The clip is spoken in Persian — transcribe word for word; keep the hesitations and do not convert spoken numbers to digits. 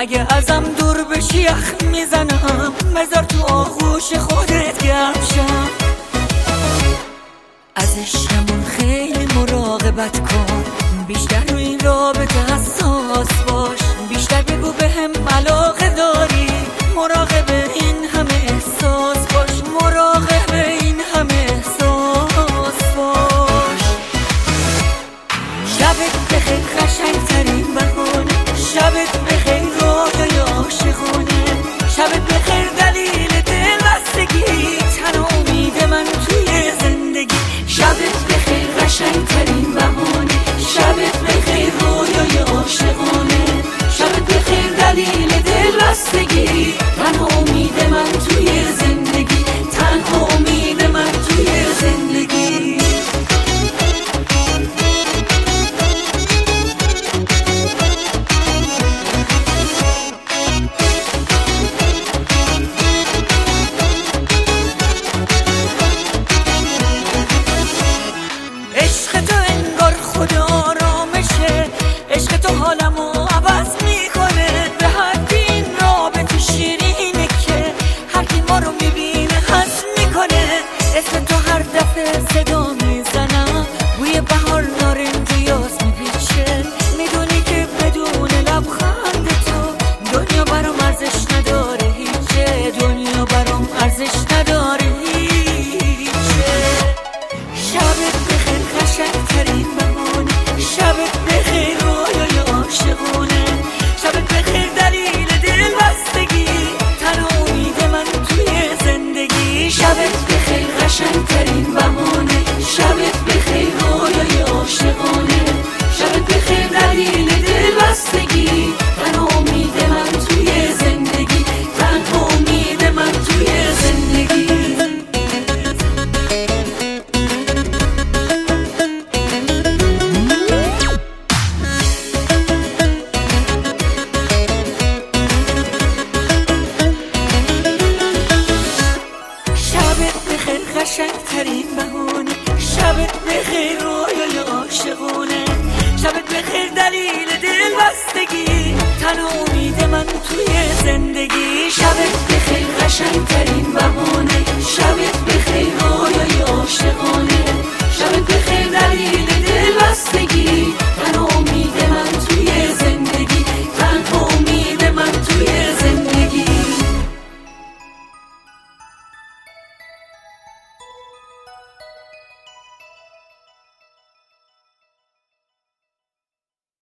اگه ازم دور بشی یخ میزنم، بذار تو آغوش خودت گرم شم. از عشقمون خیلی مراقبت کن، بیشتر روی این رابطه حساس باش، بیشتر بگو به هم علاقه داری، مراقب این همه احساس باش، مراقب این همه احساس باش. شبت بخیر قشنگ ترین بهونه، شبت بخیر رویای عاشقونه، شبت بخیر دلیل دلبستگی، تنها امید من توی زندگی. شبت بخیر قشنگ ترین بهونه، شبت بخیر رویای عاشقونه، شبت بخیر دلیل دلبستگی، تنها امید من توی زندگی، تنها امید من توی زندگی. عشق تو انگار خدا آرامشه، عشق تو حالمو عوض میکنه، به حد این رابطه شیرینه که هر کی ما رو میبینه حس میکنه. اسم تو هر دفعه صدا میزنم، بوی بهار نارنجیاس میپیچه، میدونی که بدون لبخند تو دنیا برام ارزش نداره هیچه، دنیا برام ارزش نداره هیچه. شبت بخیر قشنگ ترین بهونه، شبت بخیر رویای عاشقونه، شبت بخیر دلیل دلبستگی، تنها امید من توی زندگی. شبت بخیر قشنگ ترین بهونه، شبت بخیر رویای عاشقونه، شبت بخیر دلیل دلبستگی، تنها امید من توی زندگی، تنها امید من توی زندگی. قشنگ ترین بهونه، شبت بخیر رویای عاشقونه، شبت بخیر دلیل دلبستگی، تنها امید من توی زندگی. شبت بخیر قشنگ ترین بهونه،